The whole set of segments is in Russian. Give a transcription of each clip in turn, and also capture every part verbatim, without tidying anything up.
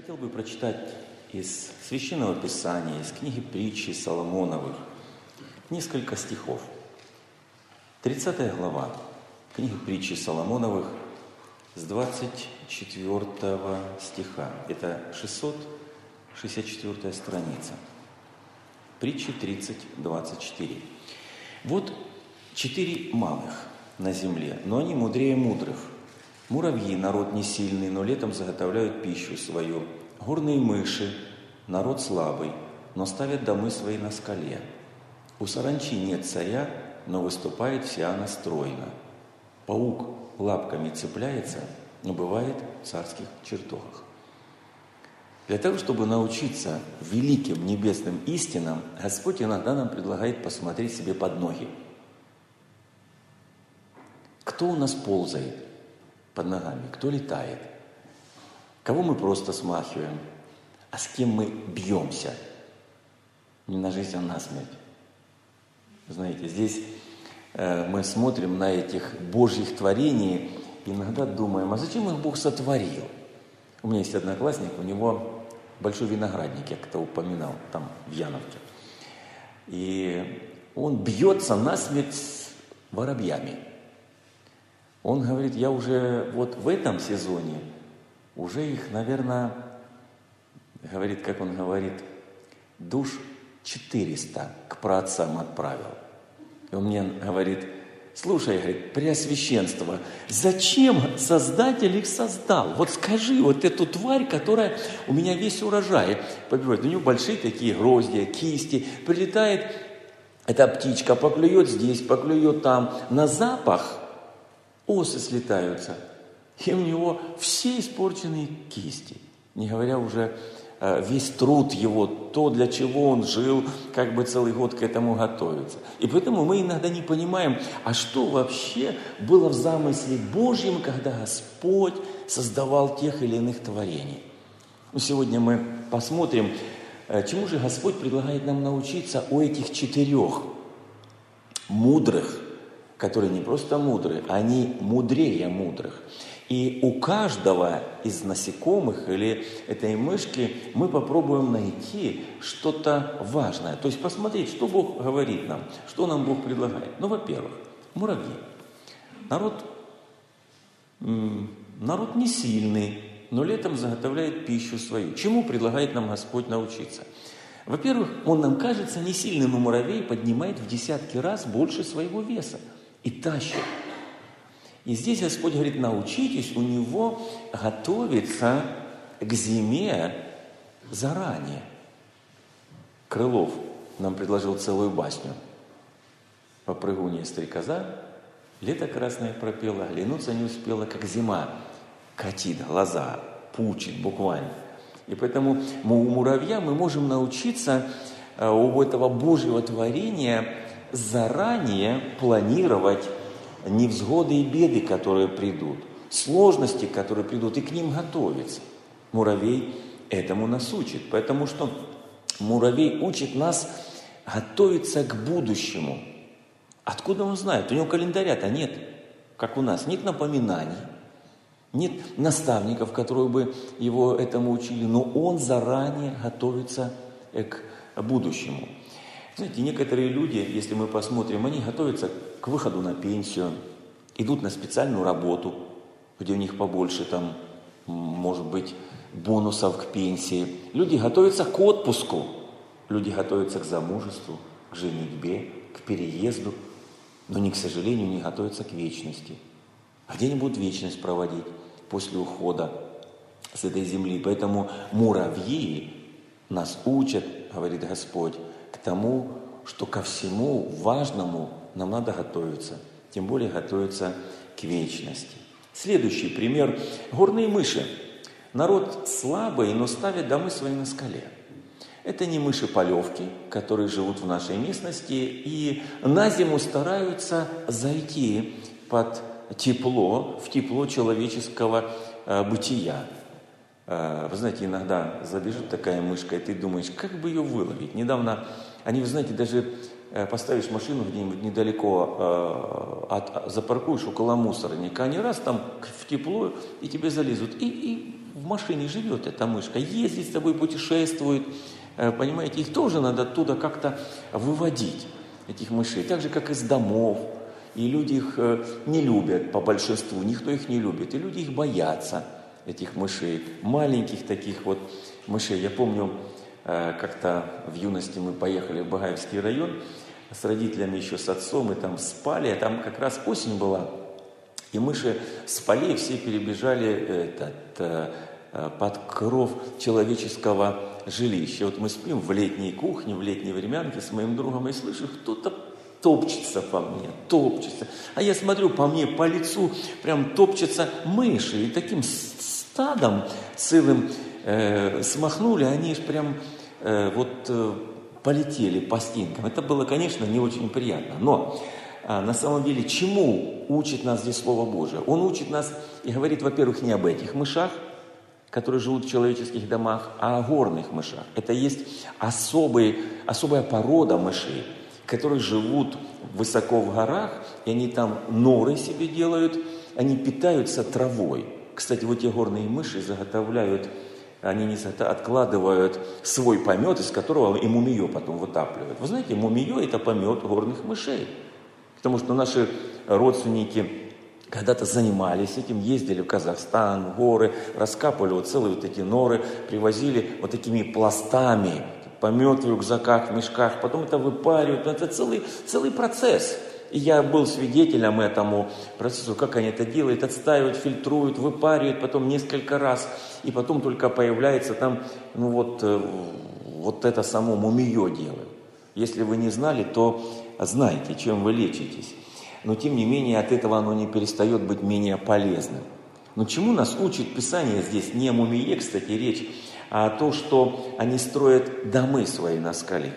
хотел бы прочитать из Священного Писания, из книги Притчи Соломоновых, несколько стихов. тридцатая глава книги Притчи Соломоновых с двадцать четвёртого стиха. Это шестьсот шестьдесят четвёртая страница. Притчи тридцать, двадцать четыре. Вот четыре малых на земле, но они мудрее мудрых. Муравьи – народ не сильный, но летом заготовляют пищу свою. Горные мыши – народ слабый, но ставят домы свои на скале. У саранчи нет царя, но выступает вся она стройно. Паук лапками цепляется, но бывает в царских чертогах. Для того, чтобы научиться великим небесным истинам, Господь иногда нам предлагает посмотреть себе под ноги. Кто у нас ползает под ногами, кто летает, кого мы просто смахиваем, а с кем мы бьемся. Не на жизнь, а на смерть. Знаете, здесь э, мы смотрим на этих Божьих творений и иногда думаем, а зачем их Бог сотворил? У меня есть одноклассник, у него большой виноградник, я как-то упоминал, там в Яновке. И он бьется насмерть с воробьями. Он говорит, я уже вот в этом сезоне, уже их, наверное, говорит, как он говорит, душ четыреста к праотцам отправил. И он мне говорит, слушай, говорит, Преосвященство, зачем Создатель их создал? Вот скажи, вот эту тварь, которая у меня весь урожай побивает. У него большие такие гроздья, кисти. Прилетает эта птичка, поклюет здесь, поклюет там. На запах осы слетаются. И у него все испорченные кисти. Не говоря уже весь труд его, то, для чего он жил, как бы целый год к этому готовится. И поэтому мы иногда не понимаем, а что вообще было в замысле Божьем, когда Господь создавал тех или иных творений. Ну, сегодня мы посмотрим, чему же Господь предлагает нам научиться у этих четырех мудрых, которые не просто мудрые, они мудрее мудрых. И у каждого из насекомых или этой мышки мы попробуем найти что-то важное. То есть посмотреть, что Бог говорит нам, что нам Бог предлагает. Ну, во-первых, муравьи. Народ, народ не сильный, но летом заготовляет пищу свою. Чему предлагает нам Господь научиться? Во-первых, он нам кажется не сильным, но муравей поднимает в десятки раз больше своего веса и тащит. И здесь Господь говорит, научитесь у него готовиться к зиме заранее. Крылов нам предложил целую басню. Попрыгунья стрекоза, лето красное пропела, оглянуться не успела, как зима катит глаза, пучит буквально. И поэтому у муравья мы можем научиться у этого Божьего творения заранее планировать невзгоды и беды, которые придут, сложности, которые придут, и к ним готовиться. Муравей этому нас учит, потому что муравей учит нас готовиться к будущему. Откуда он знает? У него календаря-то нет, как у нас, нет напоминаний, нет наставников, которые бы его этому учили, но он заранее готовится к будущему. Знаете, некоторые люди, если мы посмотрим, они готовятся к выходу на пенсию, идут на специальную работу, где у них побольше там, может быть, бонусов к пенсии. Люди готовятся к отпуску, люди готовятся к замужеству, к женитьбе, к переезду, но, не, к сожалению, не готовятся к вечности. А где они будут вечность проводить после ухода с этой земли? Поэтому муравьи нас учат, говорит Господь, к тому, что ко всему важному нам надо готовиться, тем более готовиться к вечности. Следующий пример – горные мыши. Народ слабый, но ставит домы свои на скале. Это не мыши-полевки, которые живут в нашей местности и на зиму стараются зайти под тепло, в тепло человеческого э, бытия. Вы знаете, иногда забежит такая мышка, и ты думаешь, как бы ее выловить. Недавно, они, вы знаете, даже поставишь машину где-нибудь недалеко, от, запаркуешь около мусорника, они раз там в тепло, и тебе залезут, и, и в машине живет эта мышка, ездит с тобой, путешествует, понимаете, их тоже надо оттуда как-то выводить, этих мышей, так же, как из домов. И люди их не любят по большинству, никто их не любит, и люди их боятся, этих мышей, маленьких таких вот мышей. Я помню, как-то в юности мы поехали в Багаевский район с родителями, еще с отцом, и там спали, а там как раз осень была, и мыши с полей все перебежали этот, под кров человеческого жилища. Вот мы спим в летней кухне, в летней времянке с моим другом, и слышу, кто-то топчется по мне, топчется. А я смотрю, по мне, по лицу прям топчется мыши, и таким стадом целым э, смахнули, они ж прям э, вот э, полетели по стенкам. Это было, конечно, не очень приятно, но а, на самом деле чему учит нас здесь Слово Божие? Он учит нас и говорит, во-первых, не об этих мышах, которые живут в человеческих домах, а о горных мышах. Это есть особый, особая порода мышей, которые живут высоко в горах, и они там норы себе делают, они питаются травой. Кстати, вот эти горные мыши заготовляют, они не откладывают свой помет, из которого и мумиё потом вытапливают. Вы знаете, мумиё – это помет горных мышей. Потому что наши родственники когда-то занимались этим, ездили в Казахстан, в горы, раскапывали вот целые вот эти норы, привозили вот такими пластами, помет в рюкзаках, в мешках, потом это выпаривают. Это целый, целый процесс. И я был свидетелем этому процессу, как они это делают, отстаивают, фильтруют, выпаривают, потом несколько раз, и потом только появляется там, ну вот, вот это само мумиё делают. Если вы не знали, то знайте, чем вы лечитесь. Но тем не менее от этого оно не перестает быть менее полезным. Но чему нас учит Писание здесь? Не о мумие, кстати, речь, а о том, что они строят домы свои на скале.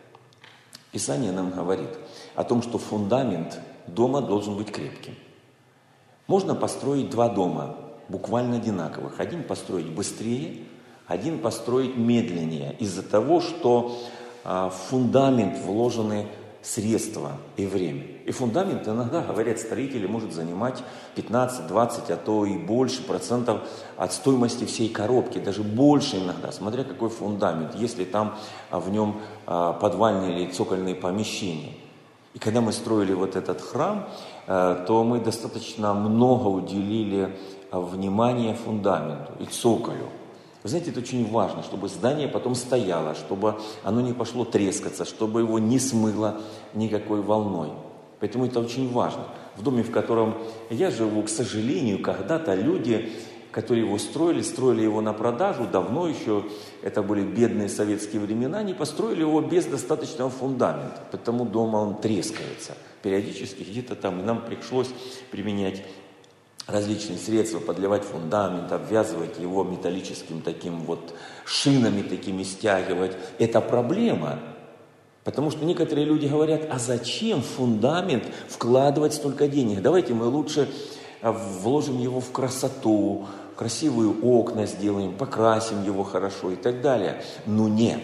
Писание нам говорит о том, что фундамент дома должен быть крепким. Можно построить два дома, буквально одинаковых. Один построить быстрее, один построить медленнее, из-за того, что а, в фундамент вложены средства и время. И фундамент иногда, говорят строители, может занимать пятнадцать-двадцать, а то и больше процентов от стоимости всей коробки, даже больше иногда, смотря какой фундамент, если там в нем подвальные или цокольные помещения. И когда мы строили вот этот храм, то мы достаточно много уделили внимания фундаменту и цоколю. Вы знаете, это очень важно, чтобы здание потом стояло, чтобы оно не пошло трескаться, чтобы его не смыло никакой волной. Поэтому это очень важно. В доме, в котором я живу, к сожалению, когда-то люди, которые его строили, строили его на продажу, давно еще, это были бедные советские времена, они построили его без достаточного фундамента, потому дома он трескается периодически где-то там, и нам пришлось применять различные средства, подливать фундамент, обвязывать его металлическим таким вот шинами такими стягивать. Это проблема, потому что некоторые люди говорят, а зачем в фундамент вкладывать столько денег? Давайте мы лучше вложим его в красоту, красивые окна сделаем, покрасим его хорошо и так далее. Но нет.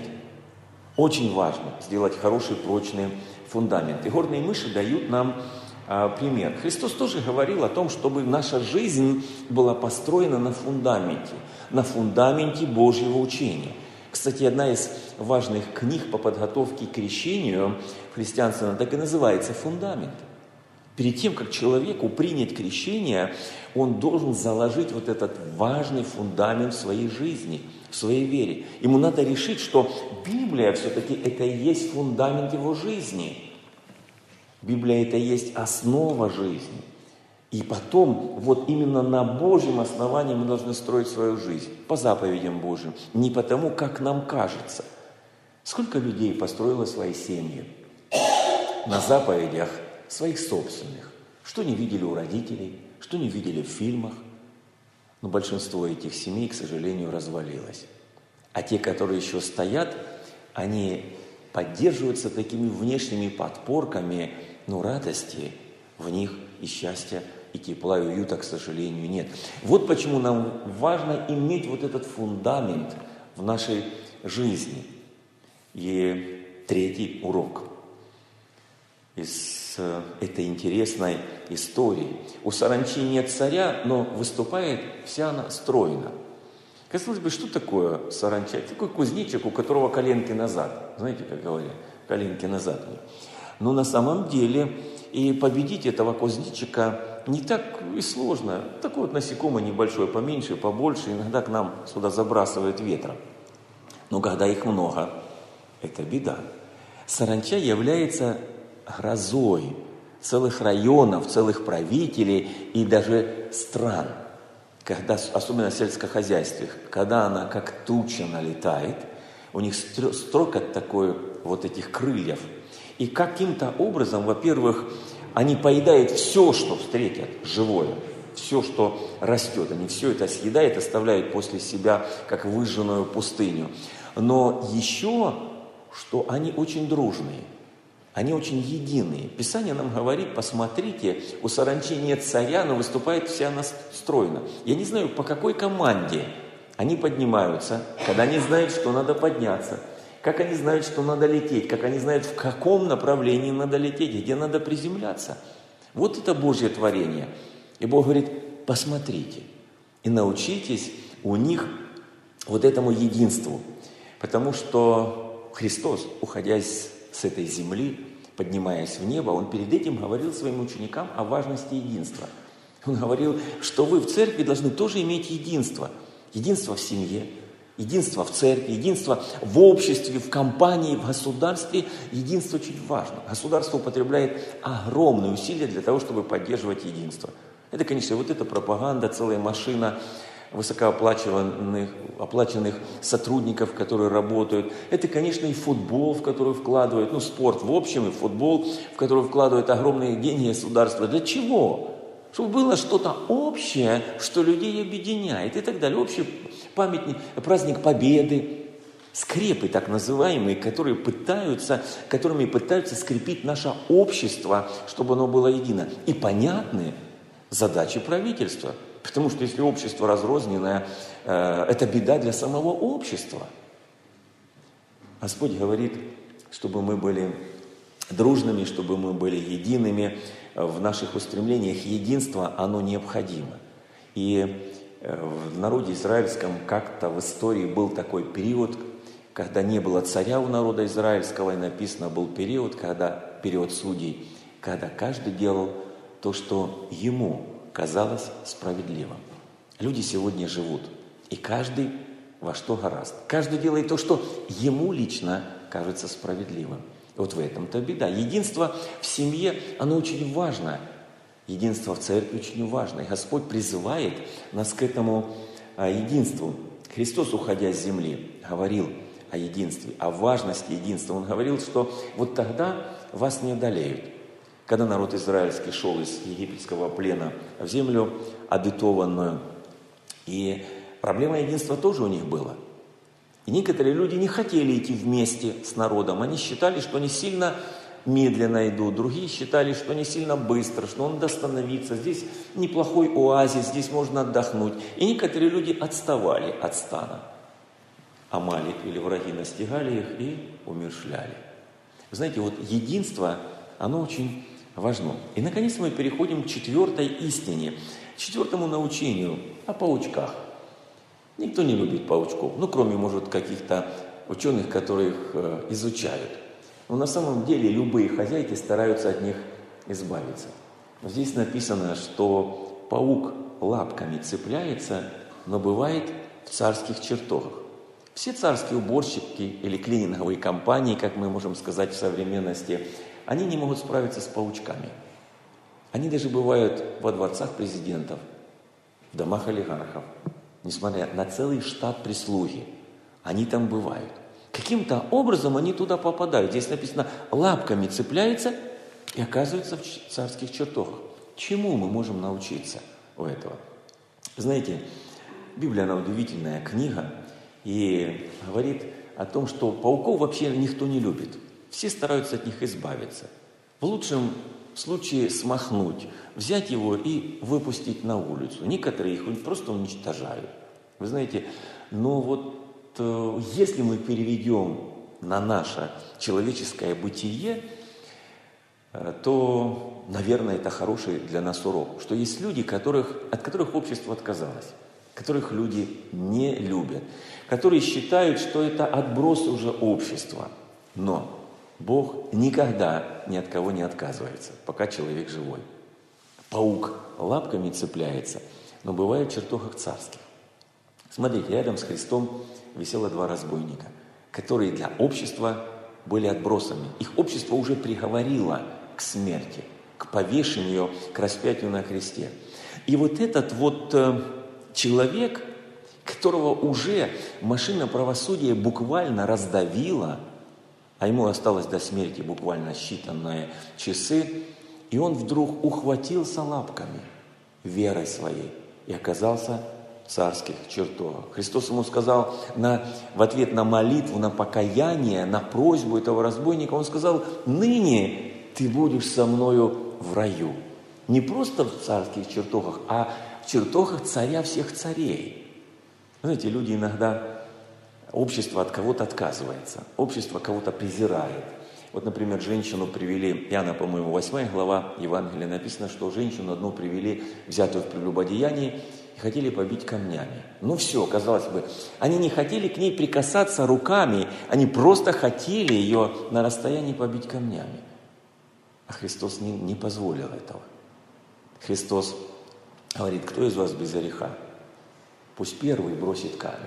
Очень важно сделать хороший прочный фундамент. И горные мыши дают нам пример. Христос тоже говорил о том, чтобы наша жизнь была построена на фундаменте, на фундаменте Божьего учения. Кстати, одна из важных книг по подготовке к крещению в христианстве, она так и называется «Фундамент». Перед тем, как человеку принять крещение, он должен заложить вот этот важный фундамент в своей жизни, в своей вере. Ему надо решить, что Библия все-таки это и есть фундамент его жизни. Библия – это есть основа жизни. И потом, вот именно на Божьем основании мы должны строить свою жизнь, по заповедям Божьим, не потому, как нам кажется. Сколько людей построило свои семьи на заповедях своих собственных, что не видели у родителей, что не видели в фильмах. Но большинство этих семей, к сожалению, развалилось. А те, которые еще стоят, они поддерживаются такими внешними подпорками, но радости в них и счастья, и тепла, и уюта, к сожалению, нет. Вот почему нам важно иметь вот этот фундамент в нашей жизни. И третий урок из этой интересной истории. У саранчи нет царя, но выступает вся она стройно. Казалось бы, что такое саранча? Это такой кузнечик, у которого коленки назад. Знаете, как говорят, коленки назад. Но на самом деле и победить этого кузнечика не так и сложно. Такой вот насекомый небольшой, поменьше, побольше, иногда к нам сюда забрасывает ветром. Но когда их много, это беда. Саранча является грозой целых районов, целых правителей и даже стран. Когда, особенно в сельскохозяйстве, когда она как туча налетает, у них строкот такой вот этих крыльев. И каким-то образом, во-первых, они поедают все, что встретят, живое, все, что растет. Они все это съедают, оставляют после себя, как выжженную пустыню. Но еще, что они очень дружные, они очень единые. Писание нам говорит, посмотрите, у саранчи нет царя, но выступает вся она стройно. Я не знаю, по какой команде они поднимаются, когда они знают, что надо подняться, как они знают, что надо лететь, как они знают, в каком направлении надо лететь, где надо приземляться. Вот это Божье творение. И Бог говорит, посмотрите и научитесь у них вот этому единству. Потому что Христос, уходя с, с этой земли, поднимаясь в небо, Он перед этим говорил своим ученикам о важности единства. Он говорил, что вы в церкви должны тоже иметь единство. Единство в семье, единство в церкви, единство в обществе, в компании, в государстве. Единство очень важно. Государство употребляет огромные усилия для того, чтобы поддерживать единство. Это, конечно, вот эта пропаганда, целая машина высокооплачиваемых оплаченных сотрудников, которые работают. Это, конечно, и футбол, в который вкладывают, ну, спорт в общем, и футбол, в который вкладывают огромные деньги государства. Для чего? Чтобы было что-то общее, что людей объединяет и так далее. Общий памятник, праздник Победы, скрепы так называемые, которые пытаются, которыми пытаются скрепить наше общество, чтобы оно было едино. И понятны задачи правительства. Потому что если общество разрозненное, э, это беда для самого общества. Господь говорит, чтобы мы были дружными, чтобы мы были едиными в наших устремлениях. Единство, оно необходимо. И в народе израильском как-то в истории был такой период, когда не было царя у народа израильского, и написано, был период, когда, период судей, когда каждый делал то, что ему казалось справедливым. Люди сегодня живут, и каждый во что горазд. Каждый делает то, что ему лично кажется справедливым. И вот в этом-то беда. Единство в семье, оно очень важно. Единство в церкви очень важно. И Господь призывает нас к этому единству. Христос, уходя с земли, говорил о единстве, о важности единства. Он говорил, что вот тогда вас не одолеют. Когда народ израильский шел из египетского плена в землю обетованную, и проблема единства тоже у них была. И некоторые люди не хотели идти вместе с народом. Они считали, что они сильно медленно идут. Другие считали, что они сильно быстро, что надо остановиться. Здесь неплохой оазис, здесь можно отдохнуть. И некоторые люди отставали от стана. Амалик или враги настигали их и умерщвляли. Вы знаете, вот единство, оно очень важно. И, наконец, мы переходим к четвертой истине, к четвертому научению о паучках. Никто не любит паучков, ну, кроме, может, каких-то ученых, которые их э, изучают. Но на самом деле любые хозяйки стараются от них избавиться. Но здесь написано, что паук лапками цепляется, но бывает в царских чертогах. Все царские уборщики или клининговые компании, как мы можем сказать в современности, они не могут справиться с паучками. Они даже бывают во дворцах президентов, в домах олигархов. Несмотря на целый штат прислуги, они там бывают. Каким-то образом они туда попадают. Здесь написано, лапками цепляется и оказывается в царских чертогах. Чему мы можем научиться у этого? Знаете, Библия, она удивительная книга, и говорит о том, что пауков вообще никто не любит. Все стараются от них избавиться. В лучшем случае смахнуть, взять его и выпустить на улицу. Некоторые их просто уничтожают. Вы знаете, но вот э, если мы переведем на наше человеческое бытие, э, то, наверное, это хороший для нас урок, что есть люди, которых, от которых общество отказалось, которых люди не любят, которые считают, что это отбросы уже общества. Но Бог никогда ни от кого не отказывается, пока человек живой. Паук лапками цепляется, но бывает в чертогах царских. Смотрите, рядом с Христом висело два разбойника, которые для общества были отбросами. Их общество уже приговорило к смерти, к повешению, к распятию на кресте. И вот этот вот э, человек, которого уже машина правосудия буквально раздавила, а ему осталось до смерти буквально считанные часы, и он вдруг ухватился лапками верой своей и оказался в царских чертогах. Христос ему сказал на, в ответ на молитву, на покаяние, на просьбу этого разбойника, он сказал: «Ныне ты будешь со мною в раю». Не просто в царских чертогах, а в чертогах царя всех царей. Знаете, люди иногда, общество от кого-то отказывается, общество кого-то презирает. Вот, например, женщину привели, Иоанна, по-моему, восьмая глава Евангелия, написано, что женщину одну привели, взятую в прелюбодеянии, и хотели побить камнями. Ну все, казалось бы, они не хотели к ней прикасаться руками, они просто хотели ее на расстоянии побить камнями. А Христос не, не позволил этого. Христос говорит: кто из вас без греха? Пусть первый бросит камень.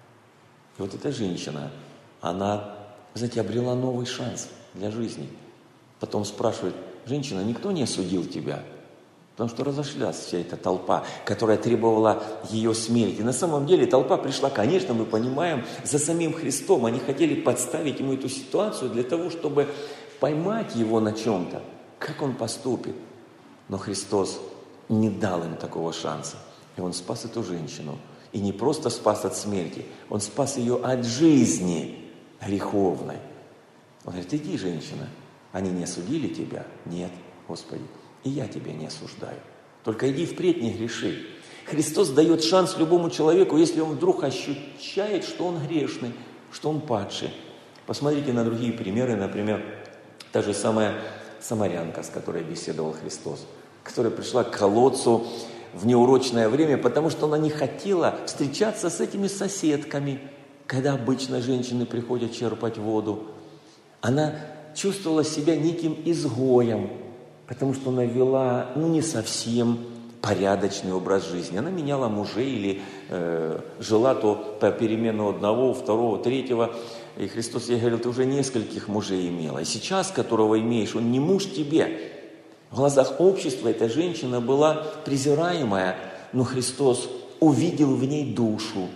И вот эта женщина, она, знаете, обрела новый шанс для жизни. Потом спрашивает: женщина, никто не осудил тебя? Потому что разошлась вся эта толпа, которая требовала ее смерти. На самом деле толпа пришла, конечно, мы понимаем, за самим Христом. Они хотели подставить ему эту ситуацию для того, чтобы поймать его на чем-то, как он поступит. Но Христос не дал им такого шанса. И он спас эту женщину. И не просто спас от смерти, он спас ее от жизни греховной. Он говорит: иди, женщина, они не осудили тебя? Нет, Господи, и я тебя не осуждаю. Только иди впредь, не греши. Христос дает шанс любому человеку, если он вдруг ощущает, что он грешный, что он падший. Посмотрите на другие примеры, например, та же самая самарянка, с которой беседовал Христос, которая пришла к колодцу в неурочное время, потому что она не хотела встречаться с этими соседками, когда обычно женщины приходят черпать воду. Она чувствовала себя неким изгоем, потому что она вела, ну, не совсем порядочный образ жизни. Она меняла мужей или э, жила то попеременно одного, второго, третьего. И Христос ей говорил: ты уже нескольких мужей имела. И сейчас, которого имеешь, он не муж тебе. В глазах общества эта женщина была презираемая, но Христос увидел в ней душу,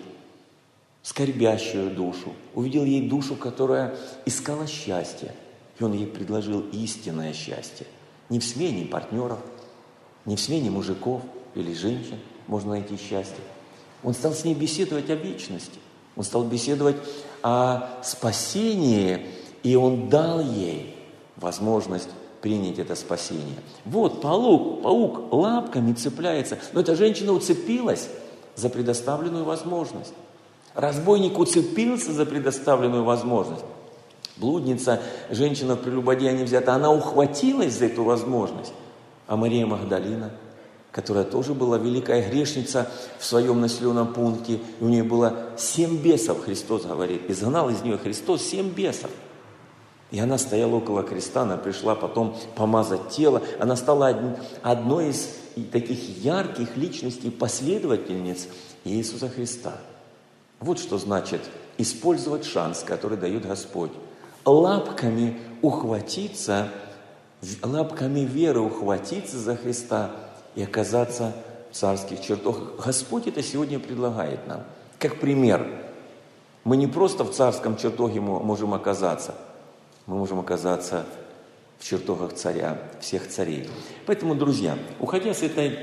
скорбящую душу, увидел ей душу, которая искала счастья. И Он ей предложил истинное счастье. Не в смене партнеров, не в смене мужиков или женщин можно найти счастье. Он стал с ней беседовать о вечности. Он стал беседовать о спасении, и Он дал ей возможность принять это спасение. Вот паук, паук лапками цепляется, но эта женщина уцепилась за предоставленную возможность. Разбойник уцепился за предоставленную возможность. Блудница, женщина в прелюбодеянии взята, она ухватилась за эту возможность. А Мария Магдалина, которая тоже была великая грешница в своем населенном пункте, и у нее было семь бесов, Христос говорит, изгнал из нее Христос семь бесов. И она стояла около креста, она пришла потом помазать тело. Она стала одной из таких ярких личностей, последовательниц Иисуса Христа. Вот что значит использовать шанс, который дает Господь. Лапками ухватиться, лапками веры ухватиться за Христа и оказаться в царских чертогах. Господь это сегодня предлагает нам. Как пример. Мы не просто в царском чертоге можем оказаться, мы можем оказаться в чертогах царя, всех царей. Поэтому, друзья, уходя с, этой,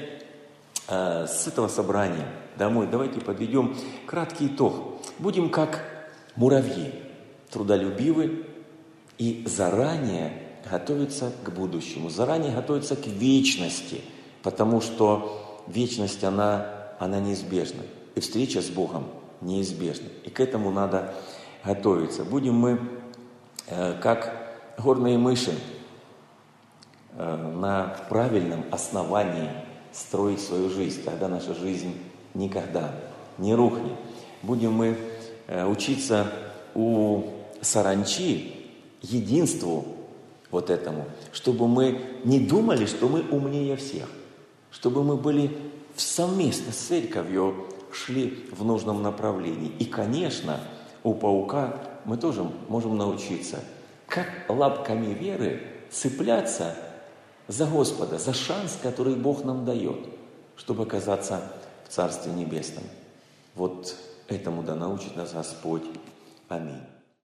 э, с этого собрания домой, давайте подведем краткий итог. Будем как муравьи, трудолюбивы и заранее готовиться к будущему, заранее готовиться к вечности, потому что вечность, она, она неизбежна, и встреча с Богом неизбежна. И к этому надо готовиться. Будем мы как горные мыши, на правильном основании строить свою жизнь. Тогда наша жизнь никогда не рухнет. Будем мы учиться у саранчи единству вот этому, чтобы мы не думали, что мы умнее всех, чтобы мы были совместно с церковью шли в нужном направлении. И, конечно, у паука мы тоже можем научиться, как лапками веры цепляться за Господа, за шанс, который Бог нам дает, чтобы оказаться в Царстве Небесном. Вот этому да научит нас Господь. Аминь.